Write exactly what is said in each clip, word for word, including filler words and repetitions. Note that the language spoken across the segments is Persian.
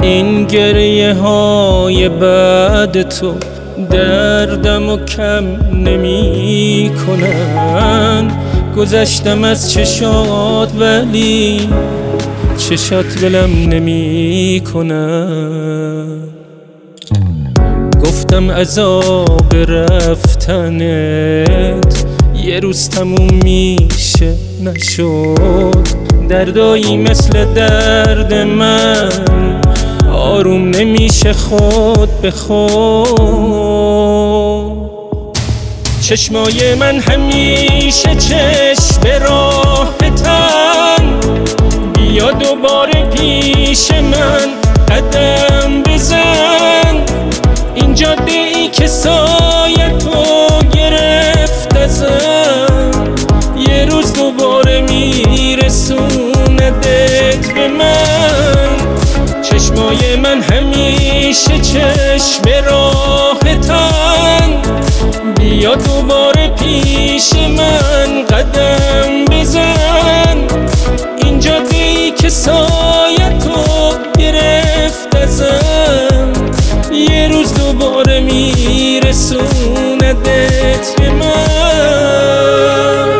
این گریه های بعد تو دردم و کم نمی کنن. گذشتم از چشات ولی چشات ولم نمی کنن. گفتم عذاب رفتنت یه روز تموم میشه، نشد. دردایی مثل درد من آروم نمیشه خود به خود. چشمای من همیشه چشم راحتن، بیا دوباره پیش من قدم بزن. این جاده ای که سایه تو گرفت ازم یه روز دوباره میرسوندت به من. چشمای من همیشه چشم راحتن، بیا دوباره پیش من قدم بزن. این جاده ای که سایه تو گرفت ازم یه روز دوباره میرسوندت به من.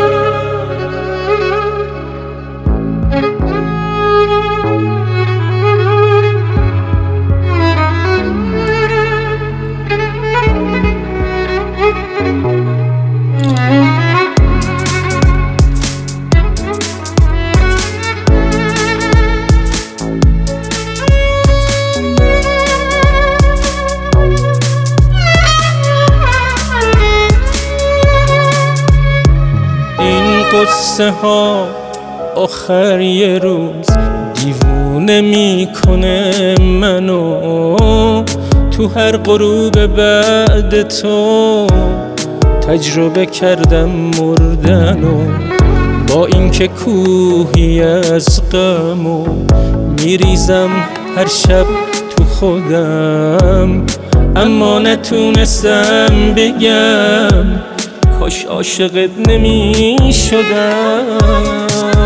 قصه ها آخر یه روز دیوونه میکنه منو. تو هر غروب بعد تو تجربه کردم مردنو. با اینکه کوهی از غمو میریزم هر شب تو خودم، اما نتونستم بگم کاش عاشقت نمی شدم.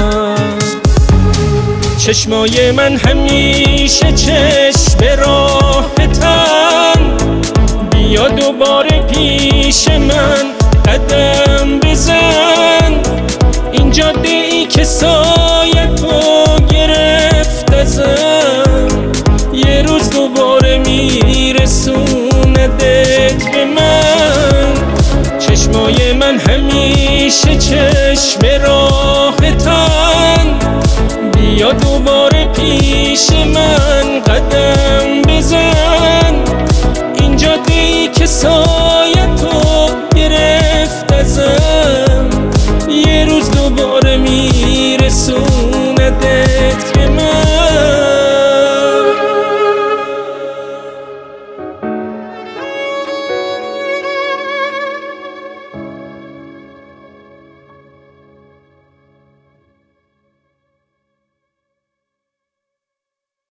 چشمای من همیشه چشم راحتن، بیا دوباره پیش من قدم بزن. این جاده ای که سایه تو گرفت ازم یه روز دوباره میرسوندت به من. چشمای من همیشه چشم راحتن، بیا دوباره پیش من قدم بزن. این جاده ای که سایه